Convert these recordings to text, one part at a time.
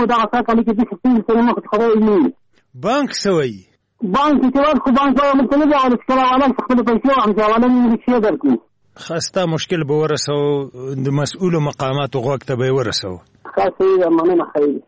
دا اساس علي کې چې څه سره مخ خبرې نه بانک سوي بانک چې ورکو بانک یو متنه دا ول چې راواله خپل پیسې هم ځواله نه شي درکو خاصه مشکل به ورسو د مسؤل مقامات غوښته به ورسو خاصه مننه خیر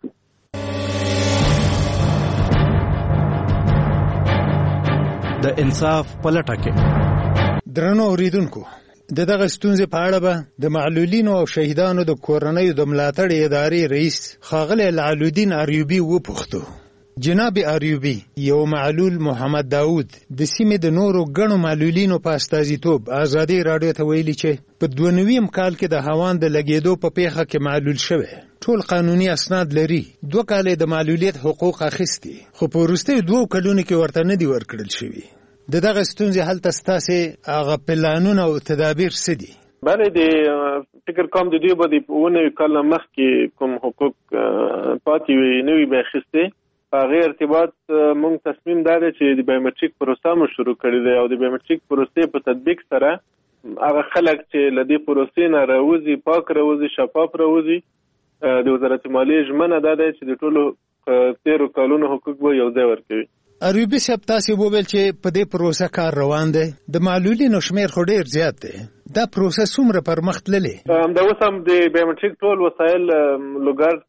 د انصاف پلټه کې درنو اوریدونکو دغه ستونزې په اړه به د معلولینو او شهیدانو د کورنۍ د ملاتړ ادارې رئیس ښاغلی العلودین اریوبي وپوښتو. جناب اریوبي یو معلول محمد داود د سیمې د نورو ګڼو معلولینو په استازیتوب ازادي راډیو ته ویلي چې په 92 کال کې د هاوان د لګېدو په پیښه کې معلول شوی ټول قانوني اسناد لري 2 کال د معلولیت حقوق اخیستي خو په وروستیو 2 کلونو کې ورته نه دي ورکړل شوي. دغه ستونزې حل تاسې هغه پلانونه او تدابیر څه دي؟ بله د فکر کوم د دوی به د 9 کال مخکې کوم حقوق پاتې وي نوي به اخیستي په هغې ارتباط موږ تصمیم دا دی چې د بایومټریک پروسه مو شروع کړې دی او د بایومټریک پروسې په تطبیق سره هغه خلک چې له دې پروسې نه راوځي پاک راوځي شفاف راوځي د وزارت مالیې ژمنه دا دی چې د ټولو 13 کالونو حقوق به یو ځای ورکوي. اریوبي صاحب تاسې وویل چې په دې پروسه کار روان دی د معلولینو شمېر خو ډېر زیات دی دا پروسه څومره پرمخ تللی؟ همدا اوس هم د بایومټریک ټول وسایل لوګر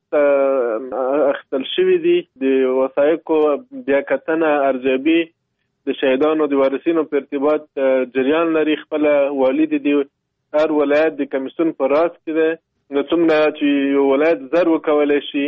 ته اخیستل شوي دي د وسایقو بیاکتنه ارزیابي د شهیدانو د وارثینو په ارتباط جریان لري خپله والي د هر ولایت د کمیسیون په راس کې دی نو څومره چې یو ولایت زر وکولی شي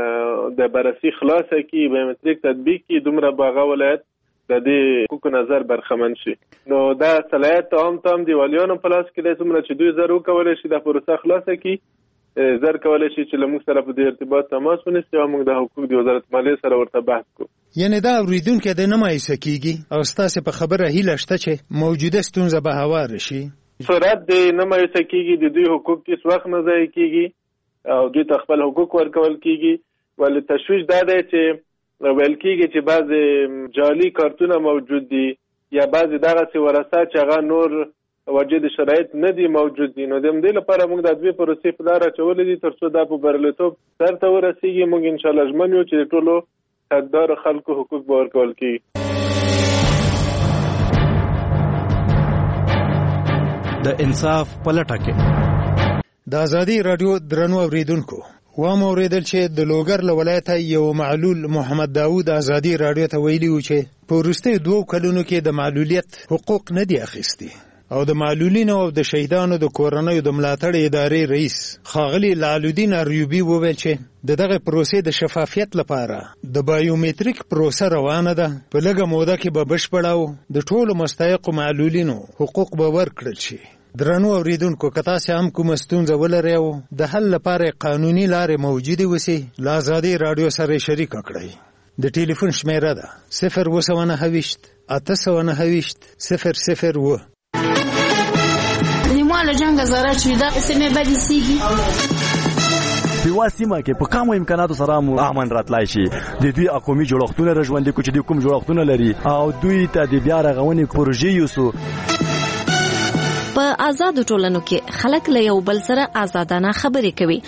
د بررسي خلاصه کړي بایومټریک تطبیق کړي دومره به هغه ولایت د دې حقوقو نظر برخمن شي نو دا صلاحیت عام تام د والیانو په لاس کې دی څومره چې دوی زر وکولی شي د پروسه خلاصه کړي زر کولی شي چې له موږ سره په دې ارتباط تماس ونیسي او موږ د حقوق د وزارت مالیې سره ورته بحث کوو. یعنې دا اورېدونکی د نه مایوسه کېږي او ستاسې په خبره هیله شته چې موجوده ستونزه به هواره شي؟ سرعت د نه مایوسه کېږي د دوی حقوق هېڅ وخت نه ضایع کېږي او دوی ته خپل حقوق ورکول کېږي ولې تشویش دا دی چې ویل کېږي چې بعضې جعلي کارتونه موجود دي یا بعضې دغسې ورثه چې هغه نور وجد شرایط نه دي موجود دي نو د همدې لپاره موږ د دوی پروسې په لاره اچولې دي تر څو دا په بریالیتوب سر ته ورسېږي موږ انشاءالله ژمن یو چې د ټولو حقدارو خلکو حقوق به ورکول کېږي. د انصاف پلټه کې د ازادي راډیو درنو اوریدونکو وامو اوریدل چې د لوګر له ولایته یو معلول محمد داود ازادي راډیو ته ویلي و چې په وروستیو 2 کلونو کې د معلولیت حقوق نه دي اخیستي او د معلولینو او د شهیدانو د کورنیو د ملاتړ ادارې رئیس ښاغلي العلودین اریوبي وویل چې دغه پروسې د شفافیت لپاره د بایومټریک پروسه روانه ده په لږه موده کې به بشپړه او د ټولو مستحقو معلولینو حقوق به ورکړل شي. درنو اوریدونکو که تاسې هم کومه ستونزه ولرئ او د حل لپاره قانوني لارې موجودې وسي له ازادي راډیو سره شریکه کړئ. د ټلیفون شمیره ده 029 829 001. نیماله جنگ زاره چې دا اسمه بدی سیږي په سیمه کې په کومو امکاناتو سره مو امن راتلای شي د دوی اقومي جوړښتونه رژوندې کوي چې کوم جوړښتونه لري او دوی ته د بیا رغونې پروژې یوسو. په آزاد ټولنو کې خلک له یو بل سره آزادانه خبرې کوي.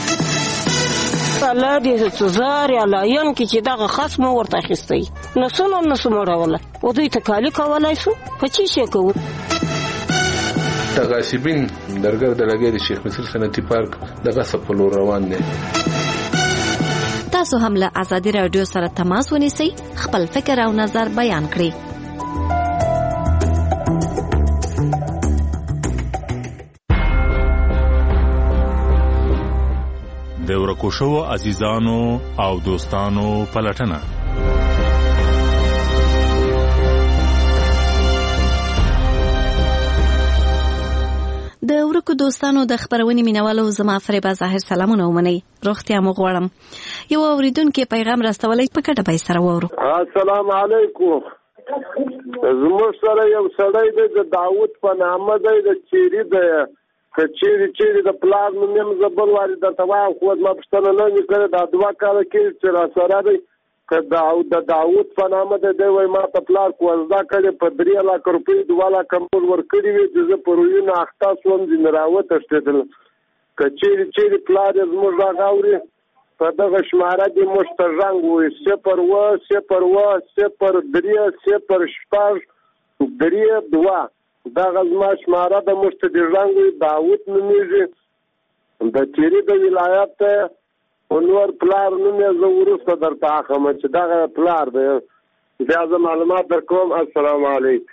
الله دې سزار یا لاین کې چې دغه خصم ورته اخیستی نو څنګه نسو مړوله او دوی ته کالی کولای شو په چی شي کوو. تغاسبین درګر د لګي د شیخ مصر صنعتي پارک دغه سپلو روان دي. تاسو هم له ازادي راډیو سره تماس ونیسئ خپل فکر او نظر بیان کړئ. د ورکو شوو عزیزانو او دوستانو پلټنه د ورکو دوستانو د خبرونې مینوالو زما فریبا ظاهر سلامونه ومنئ. روغتیا مو غواړم. یو اوریدونکي پیغام راستولی په کډه به سره وورو. السلام علیکم. زموږ سره یو سړی دی د داود په نامه دی د چیري دی که چیرې د پلار نوم یم زه بل وارې درته وایم خو زما پوښتنه نه مې کړې دا 2 کاله کېږي چې راسره دی که د داود په نامه دی دی وایي ما ته پلار کوزده کړې په 3 لک روپۍ 2 لکه مور ورکړي وي چې زه په رویونه اخته شوم ځینې راوتښتېدل که چیرې پلار یې زموږ غږ اوري په دغه شماره دې موږ ته زنګ ووایي 0-0-0-0-3-6-2 دغه زما شماره ده. موږ ته دې زنګ ووایي. داود نومېږي، د تیري د ولایت ته او نور پلار نوم یې زه وروسته درته اخلم چې دغه پلار دی. بیا زه معلومات درکوم. السلام علیکم.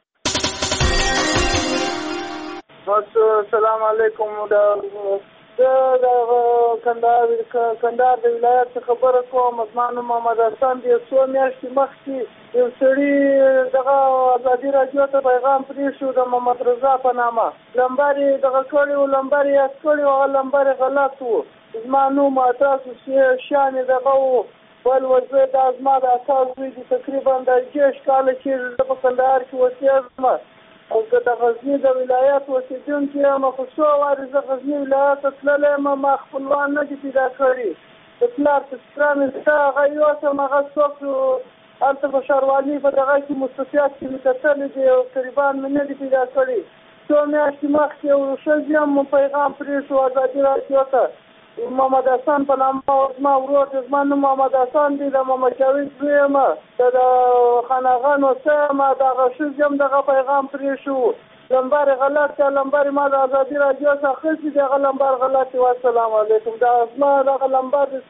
السلام علیکم. د کندهار د ولایت څخه خبره کوم. زما نوم محمد حسن دی. څو میاشتې مخکې یو سړي دغه ازادي راډیو ته پیغام پرېښود د محمد رضا په نامه. لمبر یې دغه کړی و، لمبر یې یاد کړی و، هغه لمبر یې غلط و. زما نوم تاسو شیان یې دغه و. بل وزه دا زما د اکا زوی دي. تقریبا د 10 کاله چې زه په کندهار کې اوسېږم او که د غزني د ولایت اوسېدونکی یم. خو څو وارې زه غزني ولایت ته تللی یم، ما خپلوان نه دي پیدا کړي. د پلار تذکره مې شته، هغه یوسم. هغه څوک هلته په ښاروالي په دغه کې مستفیات کې مې کتلي دي او قریبان مې نه دي پیدا کړي. څو میاشتې مخکې یو ښځې هم پیغام پرېښود ازادي راډیو ته. محمد حسن په نامه زما ورور دی. زما نوم محمد حسن دی. د محمد جاوید زوی یم، د خاناغه نوسه یم. دغه ښځې هم دغه پیغام پرېښود. لمبر یې غلط دی. لمبر یې ما د ازادي راډیو څخه اخیستی دی. هغه لمبر غلط دی. والسلام علیکم. دا زما دغه لمبر دی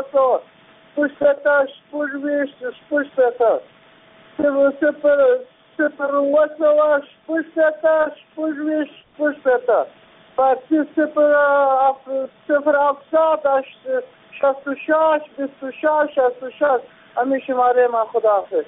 0-0-0-0-0-0-0-0-0-0-0-0-0-0-0-0-0-0-0-0-0-0-0-0-0-0-0-0-0-0-0 فارسی 0-7-66-26-66 همین شماره من. خدا حافظ.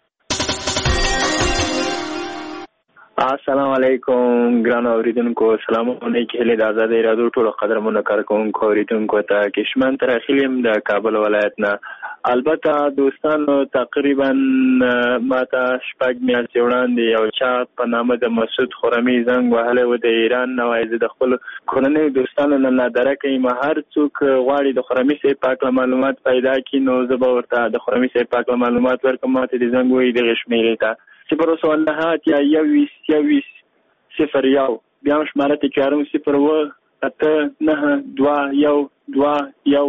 السلام علیکم ګرانو اوریدونکو. سلامونه کې له آزادۍ رادیو ټولو قدرمنو کارکونکو اوریدونکو ته کشمن تر اخیلم د کابل ولایت نه. البته دوستانو تقریبا ماته شپږ میاشتې وړاندې یو چا په نامه د مسعود خرمي زنګ وهلی و د ایران نه. وایي زه د خپلو کورنیو دوستانو نه نادره کوي. هر څوک غواړي د خرمي صاحب په اړه معلومات پیدا کړي نو زه به ورته د خرمي صاحب په اړه معلومات ورکړم. ماته د زنګ وایي دغه شمېرې ته 0-9-1-0-1 بیا هم شماره تکراروم 0-8-9-2-1-2-1.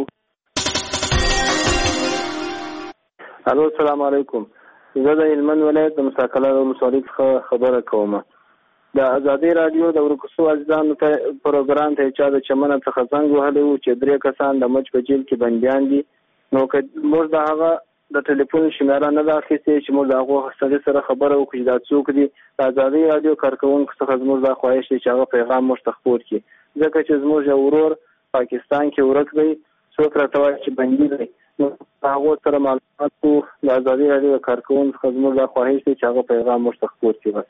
الو السلام علیکم. زه د هلمند ولایت د مساکله ولسوالۍ څخه خبره کوم. د ازادي راډیو د ورکوسو عزیزانو ته پروګرام ته چا د چمنه څخه څنګه وهلی و چې 3 کسان د مچ په جیل کې بندیان دي. نو که موږ د هغه د ټلیفون شمیره نه ده اخیستې چې موږ د هغو سړي سره خبره وکړو چې دا څوک دي. د ازادي راډیو کارکوونکو څخه زموږ دا خواهش دی چې هغه پیغام موږ ته خپور کړي، ځکه چې زموږ یو ورور پاکستان کې ورک دی، څوک راته وایي چې بندي دی. نو هغو سره معلومات و. د ازادي راډیو د کارکوونکو څخه زموږ دا خواهش دی چې هغه پیغام موږ ته خپور کړي. بس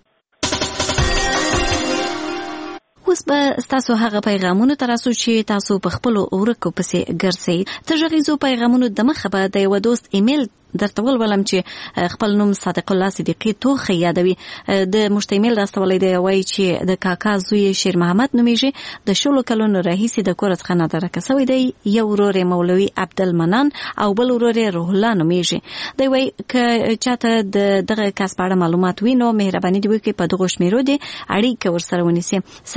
اوس به تاسو هغه پیغامونو تراسو چې تاسو په خپل ورکو پسې ګرځئ. تر غیزو پیغامونو د مخه به د یو دوست ایمیل درته ولولم چې خپل نوم صادق الله صدیقی توخی یادوي. د مشتمل راستولې دی وایي چې د کاکا زوی شیر محمد نومیږي، د شلو کلونو راهیسې د کور څخه نادره کسوي دی. یو ورور مولوی عبدالمنان او بل ورور روح الله نومیږي. دی وایي که چاته دغه کس په اړه معلومات وي نو مهرباني دی وکړي په دغه شمیرو دی اړیکه ورسره ونیسي.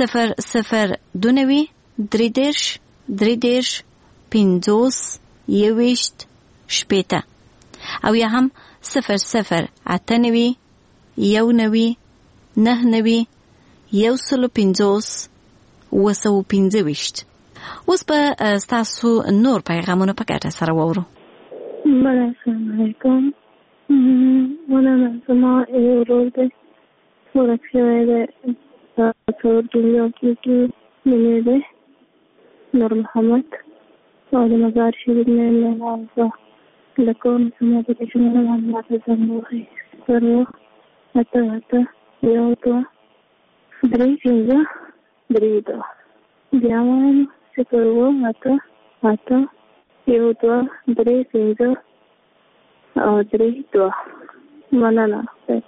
0-0-2-3-30-50-21 او یا هم 0-0-8-9-1-1-50-25. اوس به ستاسو نور پیغامونه په ګډه سره واورو. السلام علیکم. مولانا زما یو ورور دی ورک شوی دی په دنیا کې نومې دی نور محمد او د مزار شریف نه لږه لکون سما د شمال معلومات زموږه 0-8-1-2-3-5-3 بیا وایم 0-8-1-2-3-5-3 مننه.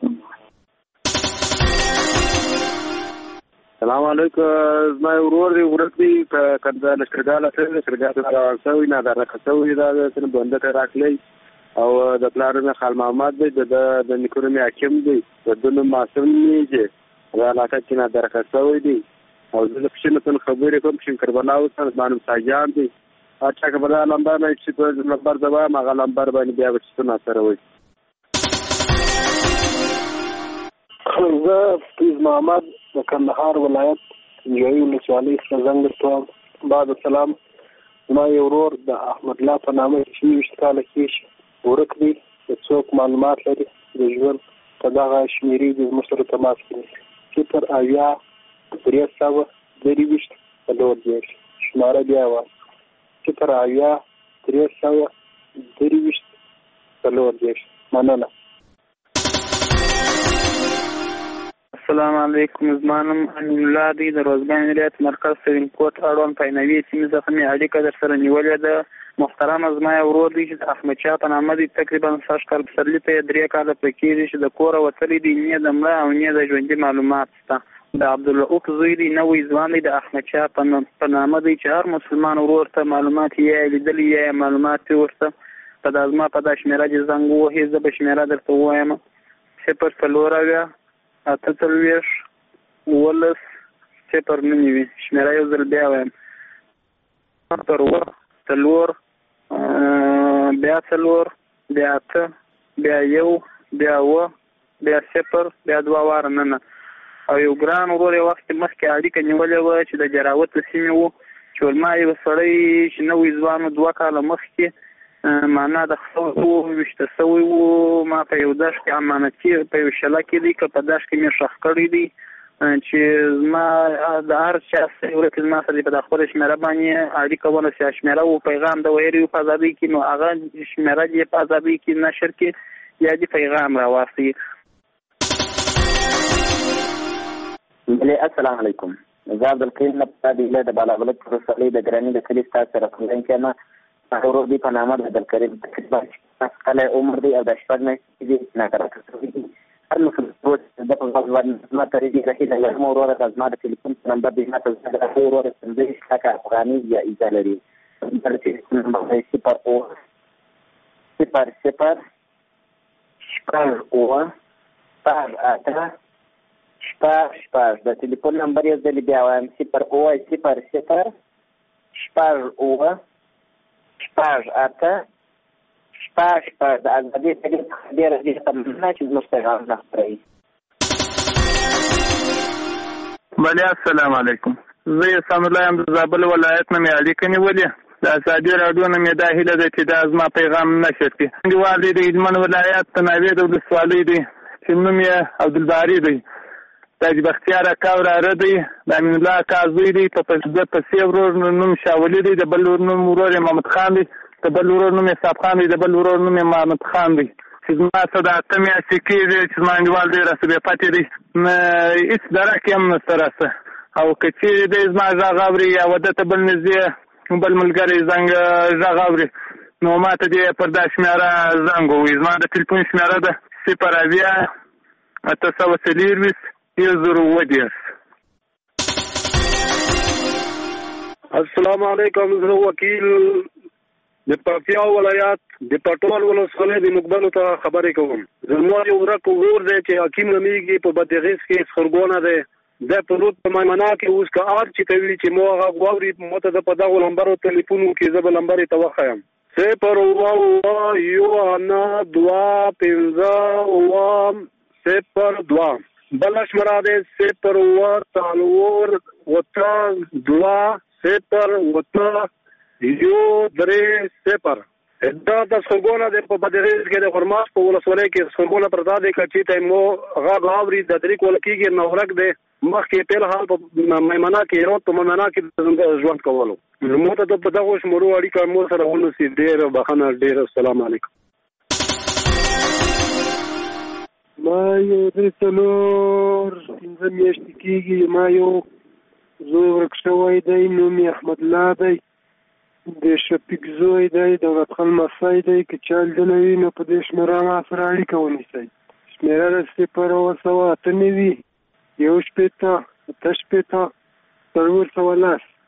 سلام علیکم. زما ورور دی ورک دی په کنده لشکرګاله روان شوی نادره کسوي دا څنګه بنده ته راکلی او د پلار نه خال محمد دی د نیکونو می حاکم دی د دونو معصوم نیږي دا علاقه کې نادره کسوي دی او زه د پښینو خبرې کوم چې کربلا اوس باندې ساجان دی اچھا که بل نمبر نه چې نمبر زما هغه نمبر باندې بیا وڅونه سره وي. زه فیض محمد د کندهار ولایت جوړی ولسوالۍ څخه زنګ درته بعد السلام. ما یو ورور د احمد الله په نامه چې 20 کاله کې ورک دی، د څوک معلومات لري د ژوند په دغه شمیرې د مشر تماس کوي 080 323 شماره بیا و 080 323 مننه. السلام علیکم. زمانم امین الله دی د روزګان ولایت مرکز سرین کوټ اړوند پاینوي سیمې څخه مې اړیکه در سره نیولې ده. محترم زما ورور دی چې د احمد شاه په نامه دی، تقریبا 6 کال پسرلي ته 3 کاله پکې دی چې د کوره وتلی دی، نه د مړه او نه د ژوندي معلومات شته. د عبدالرؤف زوی دی، نوې ځوان دی، د احمد شاه په نامه دی چې هر مسلمان ورور ته معلومات یې لیدلی یا معلومات ورته په دازما په دا شمیره چې زنګ وهي زه به شمیره درته ووایم 0 اتلویش ولس 0 شمیره یو ځل بیا وایم 0 تلور بیا څلور بیا اته بیا یو بیا اوه بیا 0 بیا 2 واره نه او یو ګران ورور یو وخت مخکې اړیکه نیولې وه چې د جراوت سیمې وو چې ولما یو سړی چې نوې ځوان 2 کاله مخکې معنا د خپل وشته سوی وو. ما په یو داش کې امانتي په یو شله کې دی که په داش کې مې شخ کړی دی چې ما د هر چا سره ورته ما سره په خپل شمیره باندې اړیکه ونه شمیره او پیغام د ویری په ازادي کې نو هغه شمیره دی په ازادي کې نشر کې یا دی پیغام راوستي. السلام علیکم. زه عبدالکریم نبطادی د بالابلد پروسالۍ د ګراني د کلي ستاسو سره کوم کېما ورور دی په نامه د عبدالکریم تقریبا کله عمر دی او د شپږ میاشتې دی ناکاره هر مسلمان د په غوږ باندې ما ترې دی رهي د یو ورور د زما د ټلیفون نمبر دی ما ته د ورور 15 لکه افغاني یا ایزا لري د ټلیفون نمبر دی 0 د ټلیفون نمبر یې د بیا وایم 0 د ازادي ډېره ډېره تمنا چې زموږ پیغام نه خپروي. بله السلام علیکم. زه احسان الله یم د زابل ولایت نه مې اړیکه نیولې د ازادي راډیو نه مې دا هیله ده چې دا زما پیغام نشر کړي. انډیوال دی د هلمند ولایت د ناوې د ولسوالۍ دی چې نوم یې عبدالباري دی، د بختیار اکا وراره دی، د امین الله اکا زوی دی، په پسې ورور نوم شاولي دی، د بل نوم ورور محمد خان دی، د بل ورور نوم صاحب خان دی، د بل ورور نوم محمد خان دی چې زما څه د 8 میاشتې کېږي چې زما انډیوال دی راسه بې پاتې دی، هېڅ درک یې هم نشته راسه. او که چیرې دی زما غږ اوري یا واده ته بل نږدې بل ملګری زنګ غږ اوري نو ما ته دې پر دا شمیره زنګ ووایي. زما د ټلیفون شمیره ده 0 السلام علیکم. زه وکیل د پکتیا ولایت د پټول ولسوالۍ د مقبلو ته خبرې کوم. زما یو ورک ورور دی چې حکیم نومیږي په بادغیس کې خرګونه دی، د پروت په میمنه کې اوس که آر چې کوي چې مو هغه غواړي ما ته په دغو نمبرو تلیفون وکړي زه به نمبر یې ته وښیم 0 بله شمره دی 0 تالور وطه 2 0 3 دا د خرګونه د په بدغیز کې د خرماس په ولسوالۍ کې خرګونه پردا دی کچې ته مو غا غاوري د طریق ولکېږي نو ورک دی مخکې په حال په میمنه کې روت په میمنه کې ژوند کولو مو ته د دغه شمرو اړیکه مو سره ونوسي ډېر بخنه ډېر. السلام علیکم. ما یو د څلور 15 میاشتې کېږي ما یو زوی ورک شوی دی نوم یې احمد الله دی د شفیق زوی دی دولت خان مسای دی که چا لیدلی وي نو په دې شمېره ما سره اړیکه ونیسئ. شمېره د 0 1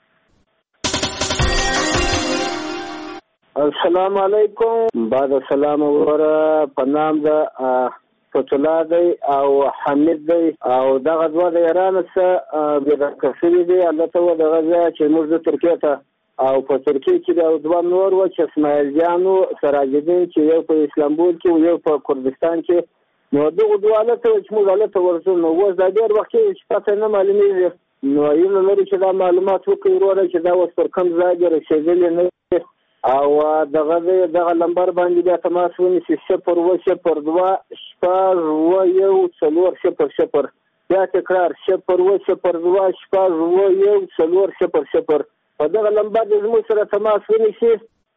السلام علیکم. بعد السلام وروره په نام د فتولا دی او حمید دی او دغه دوه د ایران څخه بېدرکه شوي دي البته و دغه ځای چې موږ د ترکیې ته او په ترکیه کې د دوه نور و چې اسماعیل جان او سراج الدین چې یو په اسلامبول کې او یو په کردستان کې. نو دغه دواله ته چې موږ غلطه ورسو نو اوس دا ډېر وخت چې پته نه معلومیږي. نو یو لري چې دا معلومات وکړي وروره چې دا اوس پر کوم ځای کې رسېدلي نه او دغه لمبر باندې بیا تماس ونیسي 002 شپږ اووه یو څلور 00. بیا تکرار 002 شپږ اووه یو څلور 00. په دغه لمبر د زموږ سره تماس ونیسي.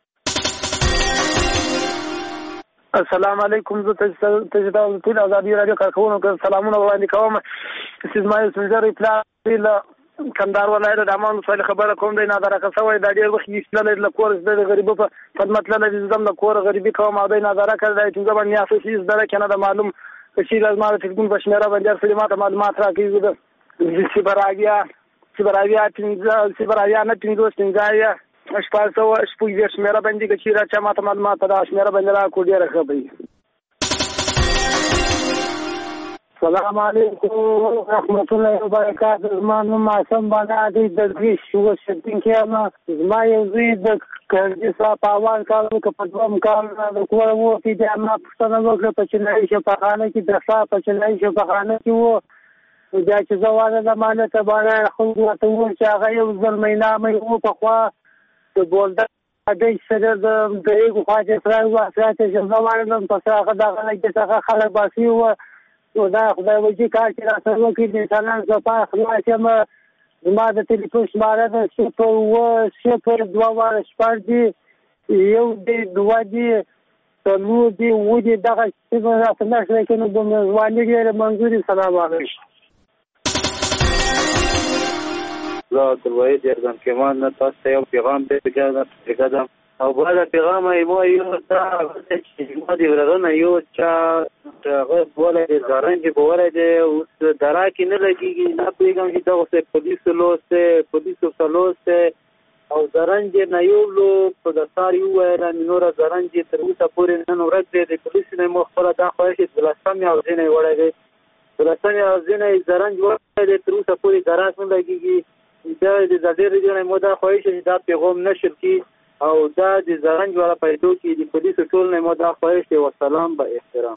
السلام علیکم. زه تجدا ټول ازادي رادیو کارکونکو سلامونه وړاندې کوم. اسماعیل سنجر اطلاع له کندهار ولایت د امان صالح خبره کوم دی. نادره کسوي د ډېر وخت ایستل له کور د غریبو په خدمت لاله زم د کور غریبي کوم او د نادره کړی چې زبر نه اساسي زده کنه د معلوم چې لازم د ټلیفون په شمیره باندې سلیمات معلومات راکېږي د سیبراویا نه پنځوس پنځه شپږ شمیره باندې چې را چا ماته معلومات دا شمیره باندې را کو ډېره ښه دی. السلام علیکم ورحمت الله وبرکاته. زما نوم معصوم بنا دی د دریش وشتین کې زما یو زوی د کړي صاحب په اول کال کې په دوم کال د کور وو چې د ما پښتنه وکړه په چنای شفاخانه کې د صاحب په چنای شفاخانه کې وو دا چې زواله د مانه ته باندې خو ته وو چې هغه یو ځل مې وو په خوا د بولدا د سره د یو خواجه سره واسطه چې زواله په څه هغه د څه خلک باسي وو او دا خدای وجه کار چې را سره وکړي د انسانان زپا خلاص یم. زما د ټلیفون شماره ده 002 شپږ دی یو دی دوه دی څلور دی اووه دی. دغه څه راته نشته کې نو د میزباني ډېره منظوري. سلام علیکم. زه عبدالوحید یردان کمان نه تاسو ته یو پیغام پرېږدم او بله پیغام یې ما یو چې ما د ورغه یو چا هغه بولی دی زرنج بولی دی اوس درا کې نه لګېږي نه پوهېږم چې دغسې پولیسو فلوس دی او زرنج یې نه یولو په دفتر یې وویله نوره زرنج یې تر اوسه پورې نن ورځ دی د پولیسو نه یې مو خپله دا خواهش یې 12 اوزینه یې وړی دی 12 اوزینه یې زرنج وړی دی تر اوسه پورې دراک نه لګېږي. دا د ډېر ډېر مو دا خواهش چې دا پیغام نشر کړي او دا د زرنج والا پیدو کې د پولیسو ټول نه مو دا خواهش دی. والسلام با احترام.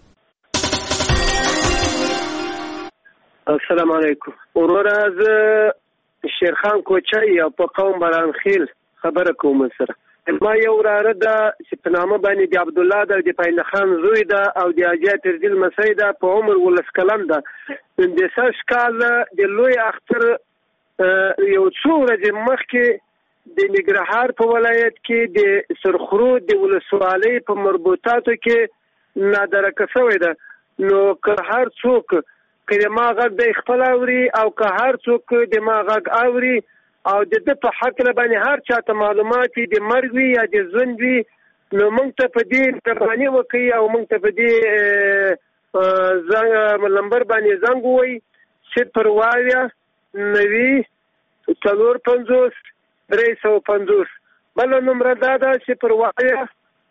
السلام علیکم. وروره زه شیرخان کوچی او په قوم برانخیل خبره کوم سره. ما یو وراره ده چې په نامه باندې د عبدالله ده د پایله خان زوی ده او د حاجي تردیل مسۍ ده په عمر 19 کلن ده. د سږ کال د لوی اختر یو څو ورځې مخکې د ننګرهار په ولایت کې د سرخرو د ولسوالۍ په مربوطاتو کې نادره شوې ده. نو که هر څوک که ما غږ د خپل اوري او که هر څوک د ما غږ اوري او د په حق باندې هر چاته معلومات د مرګ وي یا د ژوند وي نو موږ ته په دې مهرباني وکړي او موږ ته په دې نمبر باندې زنګ ووایي 0 90 450 350. بل نمبر دا ده 0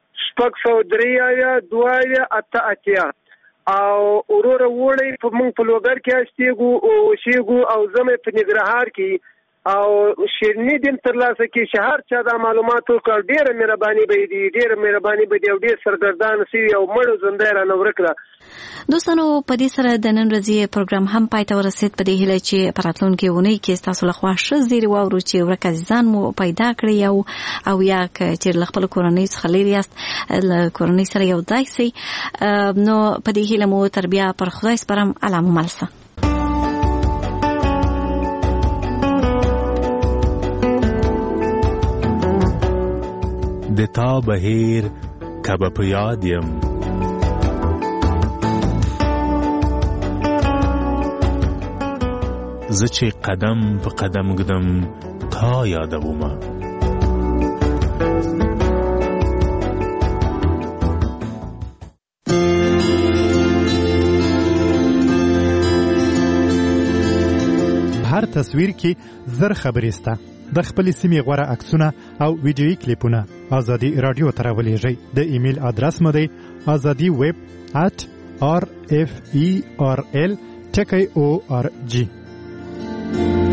603 2 او وروره وړي په موږ په لوګر کې اشتیګو او زمې په ننګرهار کې او شیرنی دین تر لاسه کې شهر چا دا معلومات وکړ ډېره مهرباني به دي او ډېر سرګردان سي او مړ ژوندی رانه ورکړه. دوستانو په دې سره د نن ورځې پروګرام هم پای ته ورسید. په دې هیله چې په راتلونکي اونۍ کې ستاسو لخوا ښه زیری واورو چې ورک عزیزان مو پیدا کړی او یا چې له خپل کورنۍ څخه لرې یاست له کورنۍ سره یو ځای سئ. نو په دې هیله مو تر بیا پر خدای سپارم. الله مو مل شه. د تا بهیر کبه په یاد یم زه چې قدم په قدم ږدم تا یادومه هر تصویر کې زر خبرې سته. د خپل سیمې غوره عکسونه او ویډیویي کلیپونه ازادي رادیو ته راولېږئ. د ایمیل ادرس مو دی azadiweb@rferl.org.